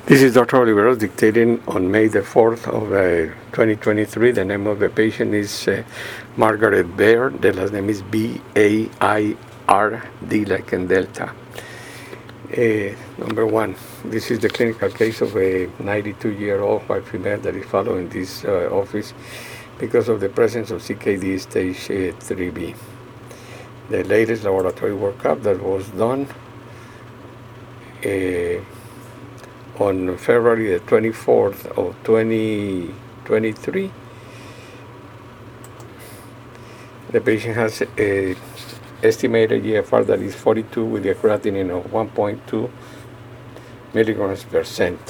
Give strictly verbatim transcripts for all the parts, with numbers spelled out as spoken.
This is Doctor Oliveros dictating on May the fourth of uh, twenty twenty-three. The name of the patient is uh, Margaret Baird. The last name is B A I R D, like in Delta. Uh, number one, this is the clinical case of a ninety-two-year-old white female that is following this uh, office because of the presence of C K D stage uh, three B. The latest laboratory workup that was done uh, on February the twenty-fourth of twenty twenty-three, the patient has a estimated G F R that is forty-two with a creatinine of one point two milligrams per cent.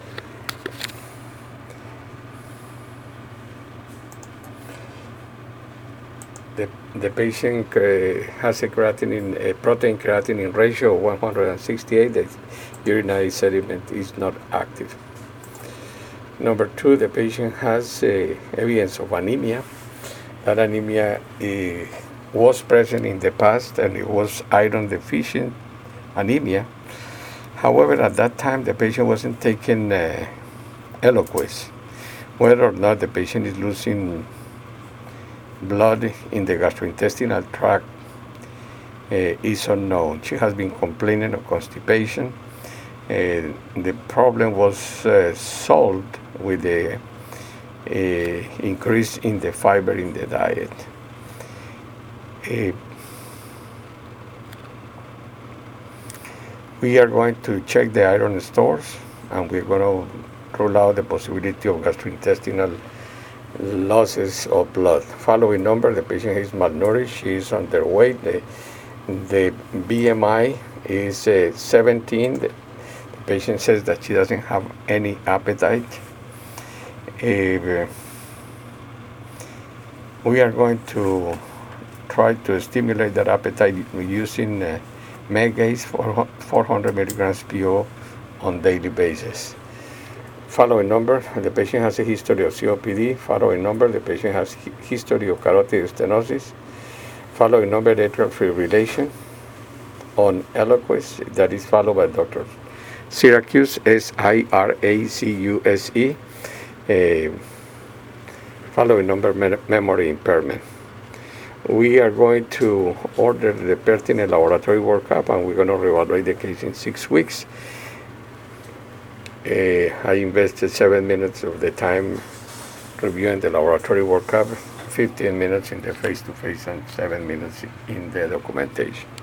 The, the patient uh, has a creatinine, a protein creatinine ratio of one hundred sixty-eight. The urinary sediment is not active. Number two, the patient has uh, evidence of anemia. That anemia uh, was present in the past, and it was iron deficient anemia. However, at that time, the patient wasn't taking uh, Eliquis. Whether or not the patient is losing blood in the gastrointestinal tract uh, is unknown. She has been complaining of constipation. Uh, the problem was uh, solved with the uh, increase in the fiber in the diet. Uh, we are going to check the iron stores, and we're going to rule out the possibility of gastrointestinal losses of blood. Following number, the patient is malnourished, she is underweight, the, the B M I is uh, seventeen, the, the patient says that she doesn't have any appetite. Uh, we are going to try to stimulate that appetite using uh, Megace for four hundred milligrams P O on daily basis. Following number, the patient has a history of C O P D. Following number, the patient has hi- history of carotid stenosis. Following number, atrial fibrillation on Eliquis, that is followed by Doctor Syracuse, S I R A C U S E. Uh, following number, me- memory impairment. We are going to order the pertinent laboratory workup, and we're going to reevaluate the case in six weeks. Uh, I invested seven minutes of the time reviewing the laboratory workup, fifteen minutes in the face-to-face, and seven minutes in the documentation.